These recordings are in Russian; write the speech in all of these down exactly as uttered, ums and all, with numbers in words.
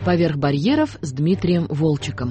«Поверх барьеров» с Дмитрием Волчеком.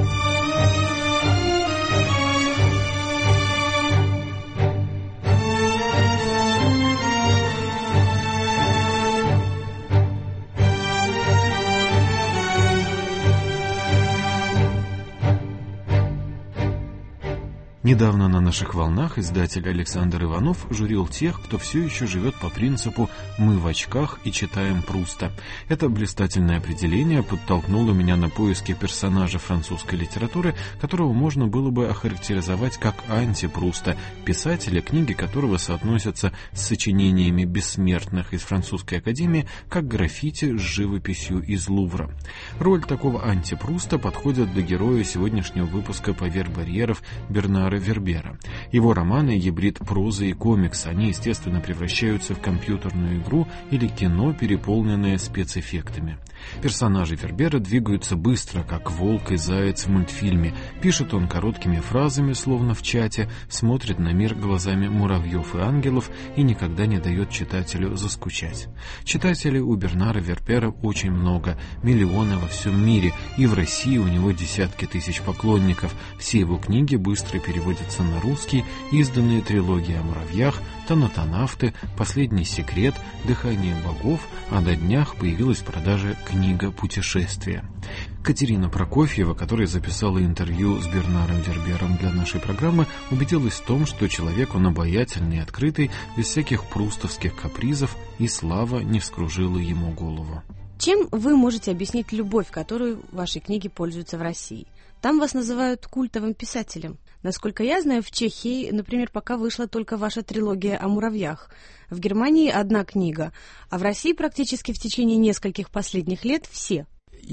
Недавно на наших волнах издатель Александр Иванов журил тех, кто все еще живет по принципу «мы в очках и читаем Пруста». Это блистательное определение подтолкнуло меня на поиски персонажа французской литературы, которого можно было бы охарактеризовать как анти-Пруста, писателя, книги которого соотносятся с сочинениями бессмертных из французской академии, как граффити с живописью из Лувра. Роль такого анти-Пруста подходит для героя сегодняшнего выпуска «Поверх барьеров» Бернара Вербера. Его романы — гибрид прозы и комикса. Они, естественно, превращаются в компьютерную игру или кино, переполненное спецэффектами. Персонажи Вербера двигаются быстро, как волк и заяц в мультфильме. Пишет он короткими фразами, словно в чате, смотрит на мир глазами муравьев и ангелов и никогда не дает читателю заскучать. Читателей у Бернара Вербера очень много, миллионы во всем мире, и в России у него десятки тысяч поклонников. Все его книги быстро переводятся на русский, изданные трилогии о муравьях, «Тонатонавты», «Последний секрет», «Дыхание богов», а на днях появилась в продаже книга «Путешествия». Катерина Прокофьева, которая записала интервью с Бернаром Вербером для нашей программы, убедилась в том, что человек он обаятельный и открытый, без всяких прустовских капризов, и слава не вскружила ему голову. Чем вы можете объяснить любовь, которую ваши книги пользуются в России? Там вас называют культовым писателем. Насколько я знаю, в Чехии, например, пока вышла только ваша трилогия о муравьях. В Германии одна книга, а в России практически в течение нескольких последних лет все.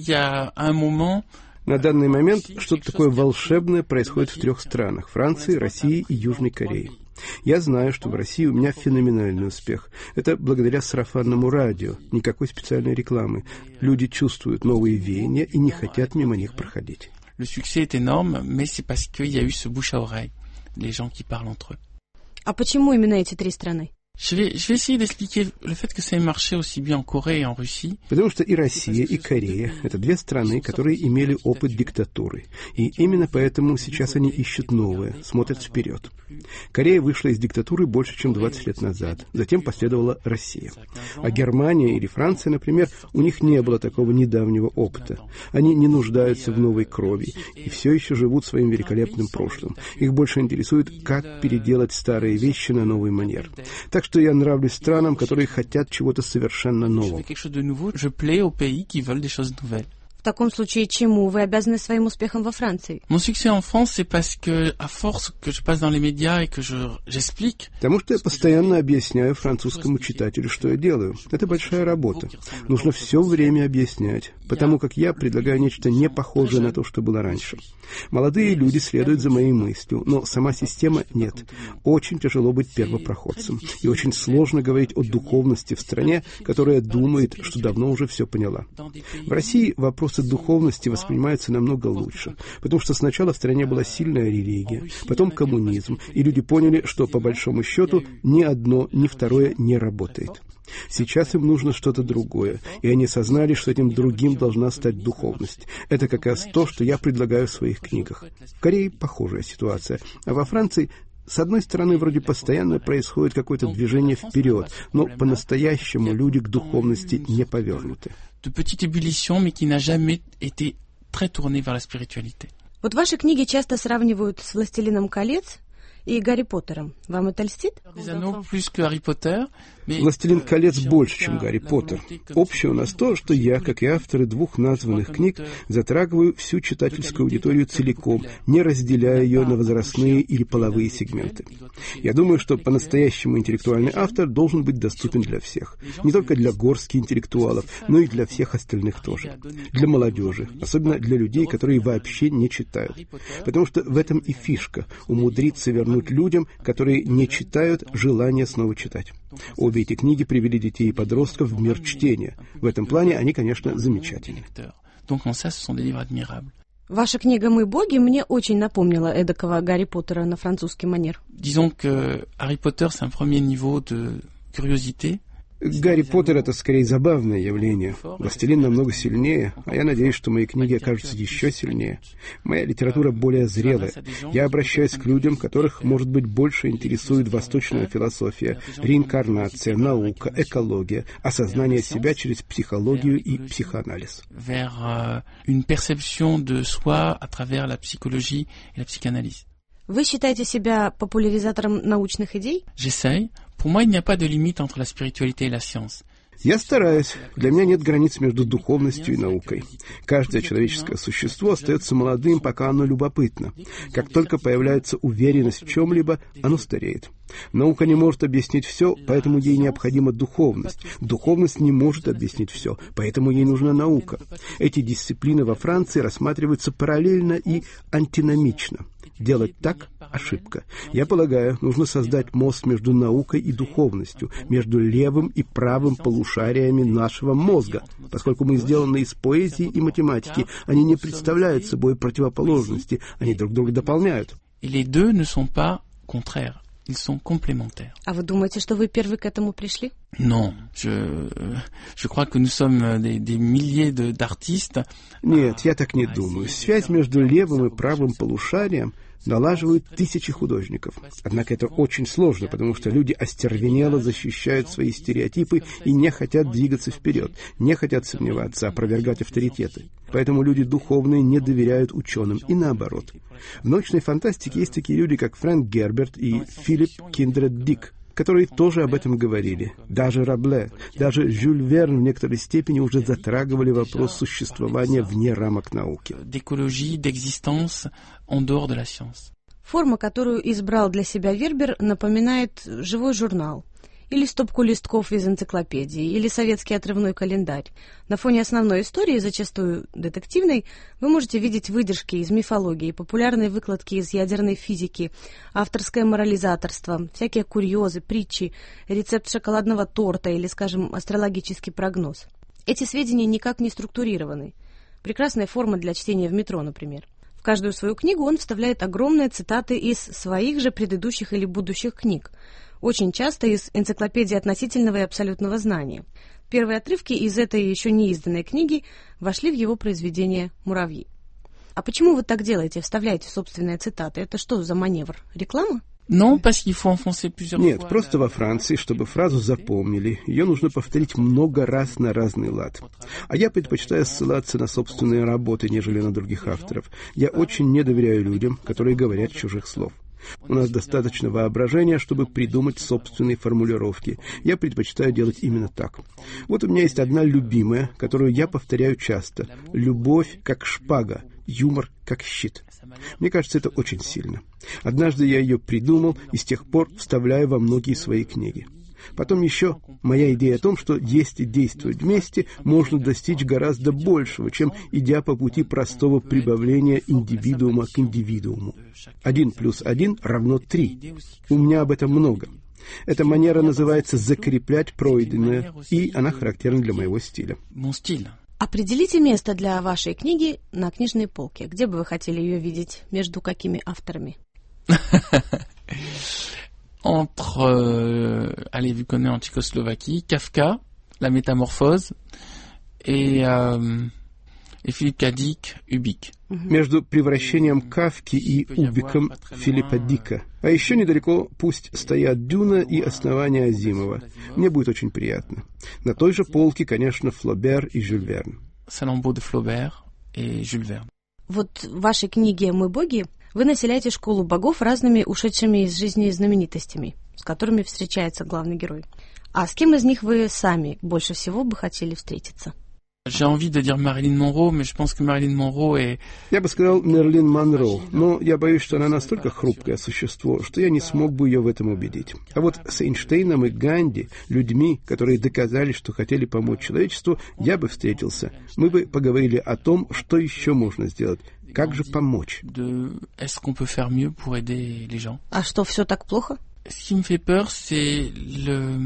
На данный момент что-то такое волшебное происходит в трех странах – Франции, России и Южной Корее. Я знаю, что в России у меня феноменальный успех. Это благодаря сарафанному радио, никакой специальной рекламы. Люди чувствуют новые веяния и не хотят мимо них проходить. Le succès est énorme, mais c'est parce qu'il y a eu ce bouche à oreille, les gens qui parlent entre eux. А почему именно эти три страны? Je vais, je vais essayer d'expliquer le fait que ça ait marché aussi bien en Corée et en Russie. Потому что и Россия, и Корея – это две страны, которые имели опыт диктатуры. И именно поэтому сейчас они ищут новое, смотрят вперед. Корея вышла из диктатуры больше, чем двадцать лет назад. Затем последовала Россия. А Германия или Франция, например, у них не было такого недавнего опыта. Они не нуждаются в новой крови и все еще живут своим великолепным прошлым. Их больше интересует, как переделать старые вещи на новый манер. Так что я нравлюсь странам, которые хотят чего-то совершенно нового. В таком случае, чему вы обязаны своим успехом во Франции? Mon succès en France, c'est parce que, à force que je passe dans les médias et que je j'explique. Потому что я постоянно объясняю французскому читателю, что я делаю. Это большая работа. Нужно все время объяснять, потому как я предлагаю нечто не похожее на то, что было раньше. Молодые люди следуют за моей мыслью, но сама система нет. Очень тяжело быть первопроходцем. И очень сложно говорить о духовности в стране, которая думает, что давно уже все поняла. В России вопрос духовности воспринимается намного лучше, потому что сначала в стране была сильная религия, потом коммунизм, и люди поняли, что по большому счету ни одно, ни второе не работает. Сейчас им нужно что-то другое, и они осознали, что этим другим должна стать духовность. Это как раз то, что я предлагаю в своих книгах. В Корее похожая ситуация, а во Франции с одной стороны, вроде постоянно происходит какое-то движение вперед, но по-настоящему люди к духовности не повернуты. De petite ébullition, mais qui n'a jamais été très tournée vers la spiritualité. Вот ваши книги часто сравнивают с «Властелином колец» и «Гарри Поттером». Вам это льстит? «Властелин колец» больше, чем «Гарри Поттер». Общее у нас то, что я, как и авторы двух названных книг, затрагиваю всю читательскую аудиторию целиком, не разделяя ее на возрастные или половые сегменты. Я думаю, что по-настоящему интеллектуальный автор должен быть доступен для всех. Не только для горстки интеллектуалов, но и для всех остальных тоже. Для молодежи, особенно для людей, которые вообще не читают. Потому что в этом и фишка — умудриться вернуть людям, которые не читают, желание снова читать. Обе эти книги привели детей и подростков в мир чтения. В этом плане они, конечно, замечательны. Ваша книга «Мы боги» мне очень напомнила эдакого Гарри Поттера на французский манер. Disons que Harry Potter, c'est un premier niveau de curiosité. Гарри Поттер — это скорее забавное явление. «Властелин» намного сильнее, а я надеюсь, что мои книги окажутся еще сильнее. Моя литература более зрелая. Я обращаюсь к людям, которых, может быть, больше интересует восточная философия, реинкарнация, наука, экология, осознание себя через психологию и психоанализ. Вы считаете себя популяризатором научных идей? J'essaye. Pour moi, il n'y a pas de limite entre la spiritualité et la science. Я стараюсь. Для меня нет границ между духовностью и наукой. Каждое человеческое существо остается молодым, пока оно любопытно. Как только появляется уверенность в чем-либо, оно стареет. Наука не может объяснить все, поэтому ей необходима духовность. Духовность не может объяснить все, поэтому ей нужна наука. Эти дисциплины во Франции рассматриваются параллельно и антиномично. Делать так – ошибка. Я полагаю, нужно создать мост между наукой и духовностью, между левым и правым полушариями нашего мозга. Поскольку мы сделаны из поэзии и математики, они не представляют собой противоположности, они друг друга дополняют. Les deux ne sont pas contraires. Ils sont complémentaires. А вы думаете, что вы первый к этому пришли? Non, je, je crois que nous sommes des, des milliers de, d'artistes. Нет, я так не думаю. Связь между левым и правым полушарием налаживают тысячи художников. Однако это очень сложно, потому что люди остервенело защищают свои стереотипы и не хотят двигаться вперед, не хотят сомневаться, опровергать авторитеты. Поэтому люди духовные не доверяют ученым, и наоборот. В научной фантастике есть такие люди, как Фрэнк Герберт и Филипп Киндред Дик, которые тоже об этом говорили. Даже Рабле, даже Жюль Верн в некоторой степени уже затрагивали вопрос существования вне рамок науки. D'écologie, d'existence en dehors de la science. Форма, которую избрал для себя Вербер, напоминает живой журнал, или стопку листков из энциклопедии, или советский отрывной календарь. На фоне основной истории, зачастую детективной, вы можете видеть выдержки из мифологии, популярные выкладки из ядерной физики, авторское морализаторство, всякие курьезы, притчи, рецепт шоколадного торта или, скажем, астрологический прогноз. Эти сведения никак не структурированы. Прекрасная форма для чтения в метро, например. В каждую свою книгу он вставляет огромные цитаты из своих же предыдущих или будущих книг, очень часто из энциклопедии относительного и абсолютного знания. Первые отрывки из этой еще не изданной книги вошли в его произведение «Муравьи». А почему вы так делаете, вставляете собственные цитаты? Это что за маневр? Реклама? Non, parce qu'il faut enfoncer plusieurs fois. Нет, просто во Франции, чтобы фразу запомнили, ее нужно повторить много раз на разный лад. А я предпочитаю ссылаться на собственные работы, нежели на других авторов. Я очень не доверяю людям, которые говорят чужих слов. У нас достаточно воображения, чтобы придумать собственные формулировки. Я предпочитаю делать именно так. Вот у меня есть одна любимая, которую я повторяю часто. «Любовь как шпага, юмор как щит». Мне кажется, это очень сильно. Однажды я ее придумал и с тех пор вставляю во многие свои книги. Потом еще моя идея о том, что если действовать вместе, можно достичь гораздо большего, чем идя по пути простого прибавления индивидуума к индивидууму. Один плюс один равно три. У меня об этом много. Эта манера называется «закреплять пройденное», и она характерна для моего стиля. Определите место для вашей книги на книжной полке. Где бы вы хотели ее видеть? Между какими авторами? Entre, euh, allez, vu qu'on est en Tchécoslovaquie, Kafka, La Métamorphose, et, euh, et Philippe K. Dick, Ubik. Между «Превращением Кафки» и «Убиком» Филиппа Дика. А еще недалеко «Пусть стоят Дюна» и «Основание Азимова». Мне будет очень приятно. На той же полке, конечно, Флобер и Жюль Верн. Саламбо де Флобер и Жюль Верн. Вот в вашей книге «Мы боги» вы населяете школу богов разными ушедшими из жизни знаменитостями, с которыми встречается главный герой. А с кем из них вы сами больше всего бы хотели встретиться? J'ai envie de dire Marilyn Monroe, mais je pense que Marilyn Monroe est... Я бы сказал Мерлин Монро, но я боюсь, что она настолько хрупкое существо, что я не смог бы ее в этом убедить. А вот с Эйнштейном и Ганди, людьми, которые доказали, что хотели помочь человечеству, я бы встретился. Мы бы поговорили о том, что еще можно сделать. Как же помочь? De... Est-ce qu'on peut faire mieux pour aider les gens? А что, все так плохо? Ce qui me fait peur, c'est le...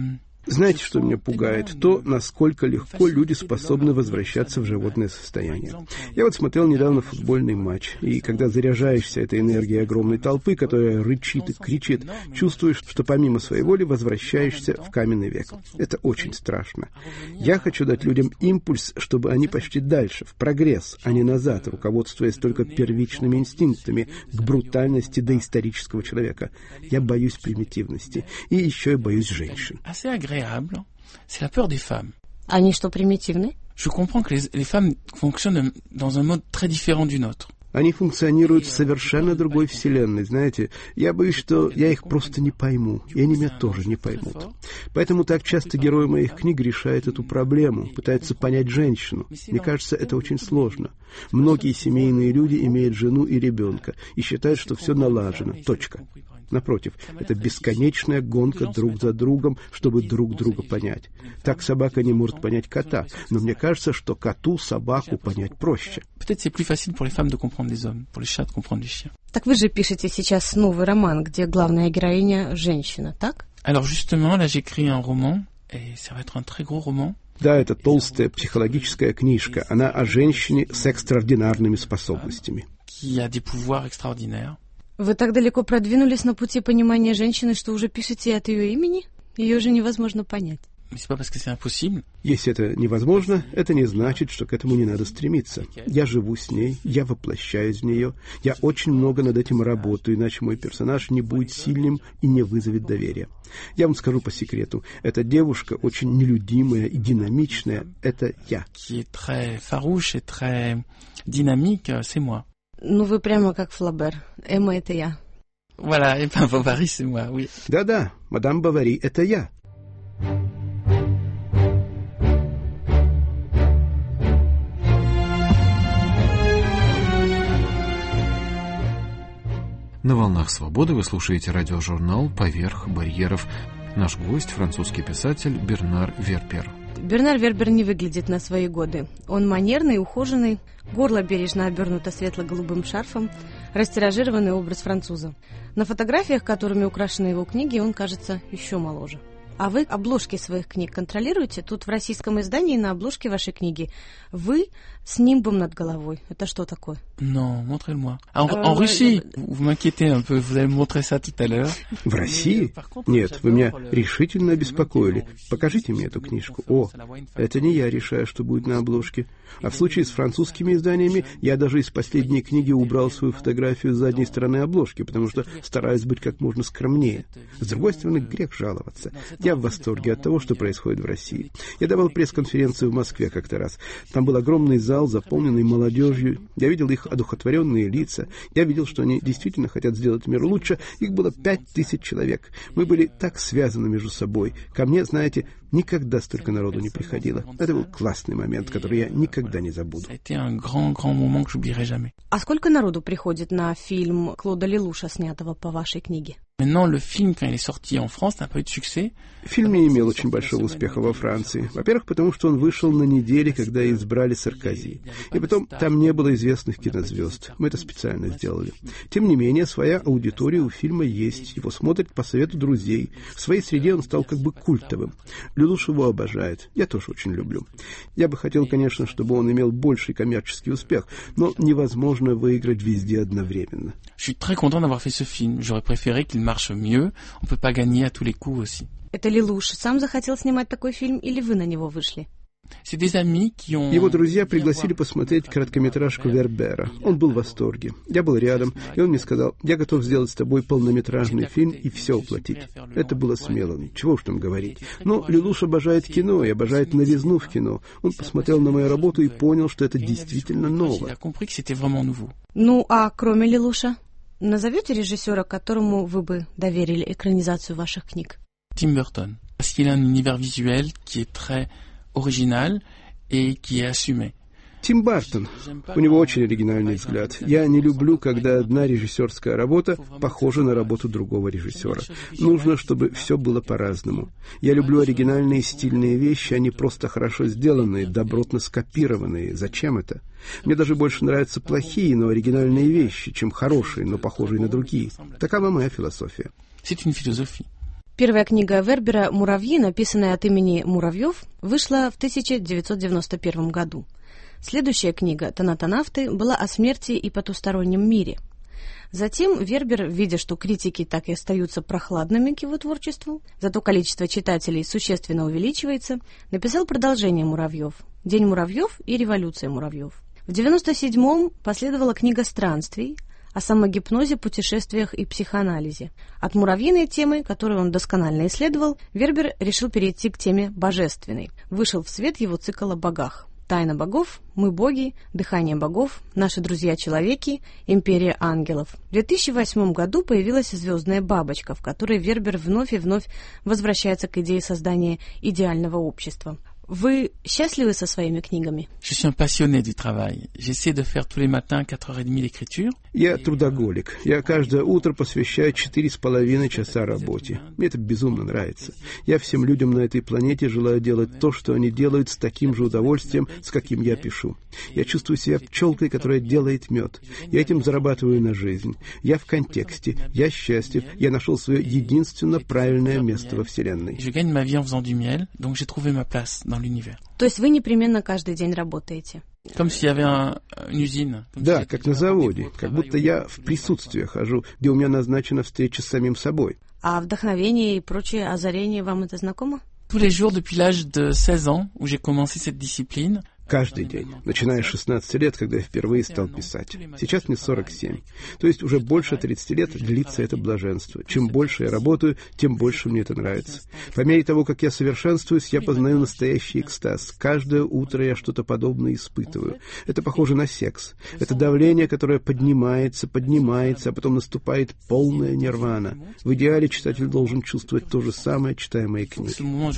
Знаете, что меня пугает? То, насколько легко люди способны возвращаться в животное состояние. Я вот смотрел недавно футбольный матч, и когда заряжаешься этой энергией огромной толпы, которая рычит и кричит, чувствуешь, что помимо своей воли возвращаешься в каменный век. Это очень страшно. Я хочу дать людям импульс, чтобы они пошли дальше, в прогресс, а не назад, руководствуясь только первичными инстинктами к брутальности доисторического человека. Я боюсь примитивности. И еще я боюсь женщин. C'est la peur des femmes. Они что, примитивны? Je comprends que les, les femmes fonctionnent dans un mode très différent du nôtre. Они функционируют в совершенно другой вселенной, знаете. Я боюсь, что я их просто не пойму, и они меня тоже не поймут. Поэтому так часто герои моих книг решают эту проблему, пытаются понять женщину. Мне кажется, это очень сложно. Многие семейные люди имеют жену и ребенка и считают, что все налажено. Точка. Напротив, это бесконечная гонка друг за другом, чтобы друг друга понять. Так собака не может понять кота, но мне кажется, что коту собаку понять проще. Так вы же пишете сейчас новый роман, где главная героиня женщина, так? Alors justement, là j'écris un roman, et ça va être un très gros roman. Да, это толстая психологическая книжка. Она о женщине с экстраординарными способностями. Qui a des pouvoirs extraordinaires. Вы так далеко продвинулись на пути понимания женщины, что уже пишете от ее имени? Ее же невозможно понять. Если это невозможно, это не значит, что к этому не надо стремиться. Я живу с ней, я воплощаюсь в нее, я очень много над этим работаю, иначе мой персонаж не будет сильным и не вызовет доверия. Я вам скажу по секрету, эта девушка очень нелюдимая и динамичная, это я. Ну, вы прямо как Флабер. Эмма — это я. Voilà, et ben Bovary, c'est moi, oui. Да-да, мадам Бовари — это я. На «Волнах свободы» вы слушаете радиожурнал «Поверх барьеров». Наш гость — французский писатель Бернар Верпер. Бернар Верпер не выглядит на свои годы. Он манерный, ухоженный, горло бережно обернуто светло-голубым шарфом, растиражированный образ француза. На фотографиях, которыми украшены его книги, он кажется еще моложе. А вы обложки своих книг контролируете? Тут в российском издании на обложке вашей книги вы с нимбом над головой. Это что такое? Non, montrez-le-moi. En, en Russie, vous m'inquiétez un peu, vous allez me montrer ça tout à l'heure. В России? Нет, вы меня решительно обеспокоили. Покажите мне эту книжку. О, это не я решаю, что будет на обложке. А в случае с французскими изданиями я даже из последней книги убрал свою фотографию с задней стороны обложки, потому что стараюсь быть как можно скромнее. С другой стороны, грех жаловаться. Я в восторге от того, что происходит в России. Я давал пресс-конференцию в Москве как-то раз. Там был огромный зал, заполненный молодежью. Я видел их одухотворенные лица. Я видел, что они действительно хотят сделать мир лучше. Их было пять тысяч человек. Мы были так связаны между собой. Ко мне, знаете, никогда столько народу не приходило. Это был классный момент, который я никогда не забуду. А сколько народу приходит на фильм Клода Лелуша, снятого по вашей книге? Maintenant, le film, quand il est sorti en France, n'a pas eu de succès. Фильм не имел очень большого успеха во Франции. Во-первых, потому что он вышел на неделе, когда избрали Саркози. И потом, там не было известных кинозвезд. Мы это специально сделали. Тем не менее, своя аудитория у фильма есть. Его смотрят по совету друзей. В своей среде он стал как бы культовым. Лелуш его обожает. Я тоже очень люблю. Я бы хотел, конечно, чтобы он имел больший коммерческий успех, но невозможно выиграть везде одновременно. Je suis très content d'avoir fait ce film. J'aurais préféré qu'il marche mieux. On peut pas gagner à tous les coups aussi. Это Лелуш сам захотел снимать такой фильм, или вы на него вышли? C'est des amis qui ont... Его друзья пригласили посмотреть короткометражку Вербера. Он был в восторге. Я был рядом, и он мне сказал: я готов сделать с тобой полнометражный фильм и все уплатить. Это было смело, чего уж там говорить. Но Лелуш обожает кино и обожает новизну в кино. Он посмотрел на мою работу и понял, что это действительно ново. Ну, а кроме Лелуша, назовете режиссера, которому вы бы доверили экранизацию ваших книг? Тим Бертон. Parce qu'il a un univers visuel qui est très original et qui est assumé. Тим Бертон. У него очень оригинальный взгляд. Я не люблю, когда одна режиссерская работа похожа на работу другого режиссера. Нужно, чтобы все было по-разному. Я люблю оригинальные стильные вещи, а не просто хорошо сделанные, добротно скопированные. Зачем это? Мне даже больше нравятся плохие, но оригинальные вещи, чем хорошие, но похожие на другие. Такова моя философия. C'est une philosophie. Первая книга Вербера «Муравьи», написанная от имени Муравьев, вышла в тысяча девятьсот девяносто первом году. Следующая книга «Тонатонавты» была о смерти и потустороннем мире. Затем Вербер, видя, что критики так и остаются прохладными к его творчеству, зато количество читателей существенно увеличивается, написал продолжение «Муравьев» «День муравьев» и «Революция муравьев». В девяносто седьмом последовала книга «Странствий» о самогипнозе, путешествиях и психоанализе. От муравьиной темы, которую он досконально исследовал, Вербер решил перейти к теме божественной. Вышел в свет его цикл о богах. «Тайна богов», «Мы боги», «Дыхание богов», «Наши друзья-человеки», «Империя ангелов». В две тысячи восьмом году появилась «Звездная бабочка», в которой Вербер вновь и вновь возвращается к идее создания идеального общества. Вы счастливы со своими книгами? Je suis un passionné du travail. J'essaie de faire tous les matins quatre heures trente d'écriture. Я трудоголик. Я каждое утро посвящаю четыре с половиной часа работе. Мне это безумно нравится. Я всем людям на этой планете желаю делать то, что они делают, с таким же удовольствием, с каким я пишу. Я чувствую себя пчелкой, которая делает мед. Я этим зарабатываю на жизнь. Я в контексте. Я счастлив. Я нашел свое единственно правильное место во Вселенной. Je gagne ma vie en faisant du miel, donc j'ai trouvé ma place dans l'univers. То есть вы непременно каждый день работаете? Comme s'il y avait un, une usine. Да, как на заводе. Как будто я в присутствие хожу, где у меня назначена встреча с самим собой. А вдохновение и прочее озарение вам это знакомо? Tous les jours depuis l'âge de seize ans, où j'ai commencé cette discipline. Каждый день, начиная с шестнадцати лет, когда я впервые стал писать. Сейчас мне сорок семь. То есть уже больше тридцати лет длится это блаженство. Чем больше я работаю, тем больше мне это нравится. По мере того, как я совершенствуюсь, я познаю настоящий экстаз. Каждое утро я что-то подобное испытываю. Это похоже на секс. Это давление, которое поднимается, поднимается, а потом наступает полная нирвана. В идеале читатель должен чувствовать то же самое, читая мои книги.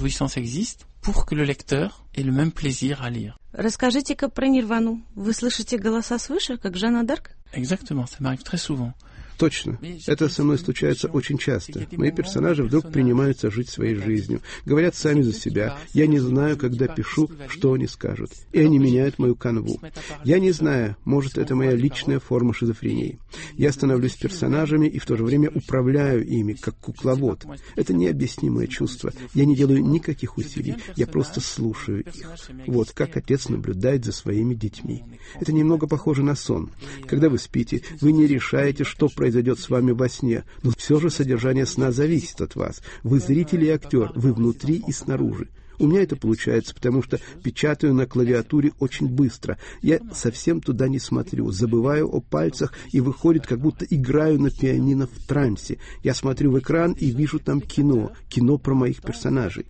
Pour que le lecteur ait le même plaisir à lire. Расскажите-ка про нирвану. Вы слышите голоса свыше, как Жанна д'Арк? Exactement, ça m'arrive très souvent. Точно. Это со мной случается очень часто. Мои персонажи вдруг принимаются жить своей жизнью, говорят сами за себя. Я не знаю, когда пишу, что они скажут. И они меняют мою канву. Я не знаю, может, это моя личная форма шизофрении. Я становлюсь персонажами и в то же время управляю ими, как кукловод. Это необъяснимое чувство. Я не делаю никаких усилий. Я просто слушаю их. Вот как отец наблюдает за своими детьми. Это немного похоже на сон. Когда вы спите, вы не решаете, что происходит произойдет с вами во сне, но все же содержание сна зависит от вас. Вы зритель и актер, вы внутри и снаружи. У меня это получается, потому что печатаю на клавиатуре очень быстро. Я совсем туда не смотрю, забываю о пальцах и выходит, как будто играю на пианино в трансе. Я смотрю в экран и вижу там кино, кино про моих персонажей.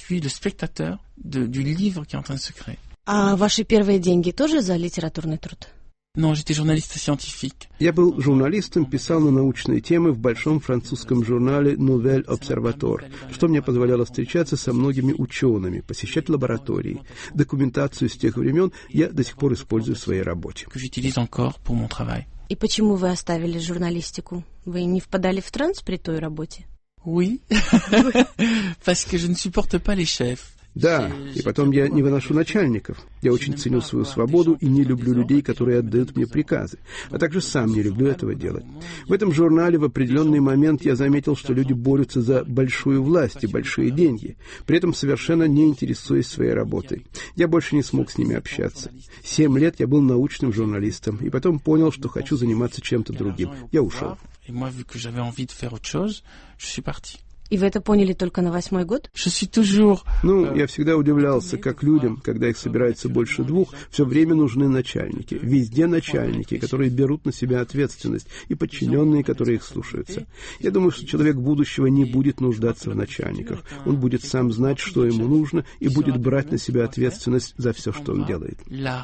А ваши первые деньги тоже за литературный труд? Non, j'étais journaliste scientifique. Я был журналистом, писал на научные темы в большом французском журнале Nouvel Observateur, что мне позволяло встречаться со многими учеными, посещать лаборатории. Документацию с тех времен я до сих пор использую в своей работе. Que j'utilise encore pour mon travail. И почему вы оставили журналистику? Вы не впадали в транс при той работе? Oui, parce que je ne supporte pas les chefs. Да, и потом я не выношу начальников. Я очень ценю свою свободу и не люблю людей, которые отдают мне приказы, а также сам не люблю этого делать. В этом журнале в определенный момент я заметил, что люди борются за большую власть и большие деньги, при этом совершенно не интересуясь своей работой. Я больше не смог с ними общаться. Семь лет я был научным журналистом, и потом понял, что хочу заниматься чем-то другим. Я ушел. И вы это поняли только на восьмой год? Ну, я всегда удивлялся, как людям, когда их собирается больше двух, все время нужны начальники. Везде начальники, которые берут на себя ответственность, и подчиненные, которые их слушаются. Я думаю, что человек будущего не будет нуждаться в начальниках. Он будет сам знать, что ему нужно, и будет брать на себя ответственность за все, что он делает.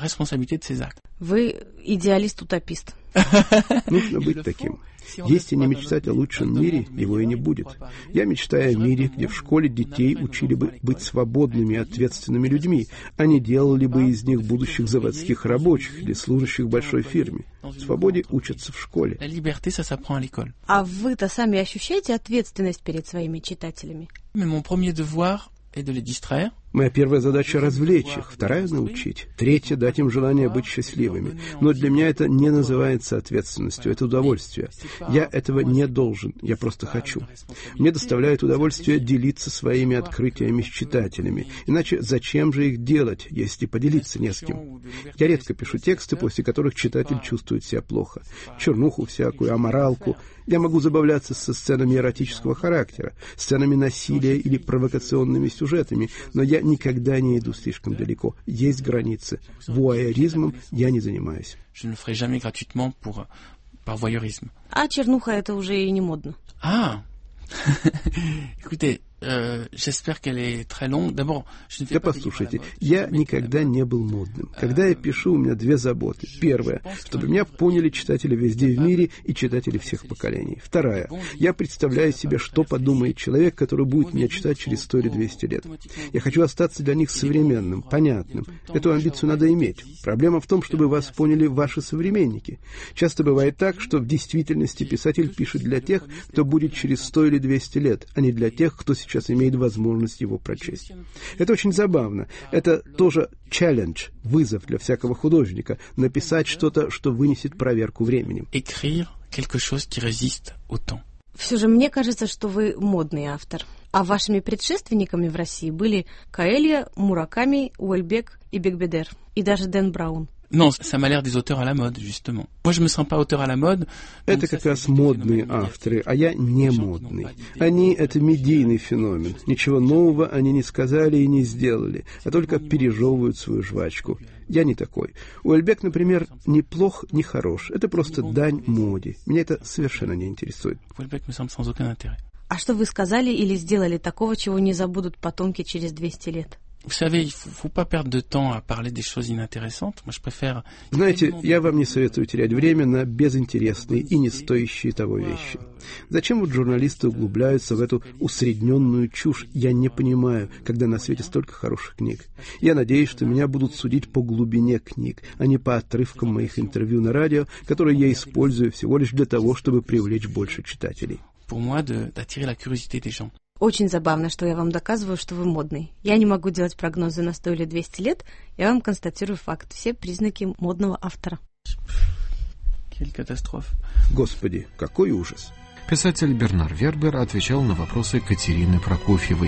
Вы идеалист-утопист. Нужно быть таким. Если не мечтать о лучшем мире, его и не будет. Я мечтаю о мире, где в школе детей учили бы быть свободными и ответственными людьми, а не делали бы из них будущих заводских рабочих или служащих в большой фирме. Свободе учатся в школе. А вы-то сами ощущаете ответственность перед своими читателями? Моя первая задача — развлечь их, вторая — научить, третья — дать им желание быть счастливыми. Но для меня это не называется ответственностью, это удовольствие. Я этого не должен, я просто хочу. Мне доставляет удовольствие делиться своими открытиями с читателями. Иначе зачем же их делать, если поделиться не с кем? Я редко пишу тексты, после которых читатель чувствует себя плохо. Чернуху всякую, аморалку. Я могу забавляться со сценами эротического характера, сценами насилия или провокационными сюжетами, но я никогда не иду слишком далеко. Есть границы. Вуайеризмом я не занимаюсь. А чернуха — это уже и не модно. А, écoutez, Euh, j'espère qu'elle est très longue. D'abord, je ne fais да pas послушайте, я никогда не был модным. Когда я пишу, у меня две заботы. Первая, чтобы меня поняли читатели везде в мире и читатели всех поколений. Вторая, я представляю себе, что подумает человек, который будет меня читать через сто или двести лет. Я хочу остаться для них современным, понятным. Эту амбицию надо иметь. Проблема в том, чтобы вас поняли ваши современники. Часто бывает так, что в действительности писатель пишет для тех, кто будет через сто или двести лет, а не для тех, кто сейчас сейчас имеет возможность его прочесть. Это очень забавно. Это тоже челлендж, вызов для всякого художника. Написать что-то, что вынесет проверку временем. Écrire quelque chose qui résiste au temps. Все же мне кажется, что вы модный автор. А вашими предшественниками в России были Коэльо, Мураками, Уэльбек и Бекбедер. И даже Дэн Браун. Non, ça m'a l'air des auteurs à la mode, justement. Moi, je me sens pas auteur à la mode. Это как раз модные авторы, а я не модный. Они — это медийный феномен. Ничего нового они не сказали и не сделали, а только пережевывают свою жвачку. Я не такой. Уэльбек, например, ни плох, ни хорош. Это просто дань моде. Меня это совершенно не интересует. Уэльбек me semble sans aucun intérêt. А что вы сказали или сделали такого, чего не забудут потомки через двести лет? Vous savez, il faut, faut pas perdre de temps à parler des choses inintéressantes. Moi, je préfère... Знаете, я вам не советую терять время на безинтересные и не стоящие того вещи. Зачем вот журналисты углубляются в эту усредненную чушь? Я не понимаю, когда на свете столько хороших книг. Я надеюсь, что меня будут судить по глубине книг, а не по отрывкам моих интервью на радио, которые я использую всего лишь для того, чтобы привлечь больше читателей. Pour moi, de, d'attirer la curiosité des gens. Очень забавно, что я вам доказываю, что вы модный. Я не могу делать прогнозы на сто или двести лет, я вам констатирую факт. Все признаки модного автора. Quelle catastrophe. Господи, какой ужас. Писатель Бернар Вербер отвечал на вопросы Катерины Прокофьевой.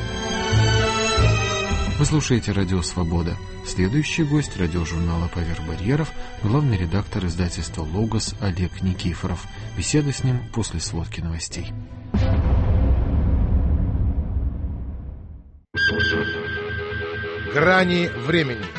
Вы слушаете «Радио Свобода». Следующий гость радиожурнала «Поверх барьеров» — главный редактор издательства «Логос» Олег Никифоров. Беседа с ним после сводки новостей. Грани времени.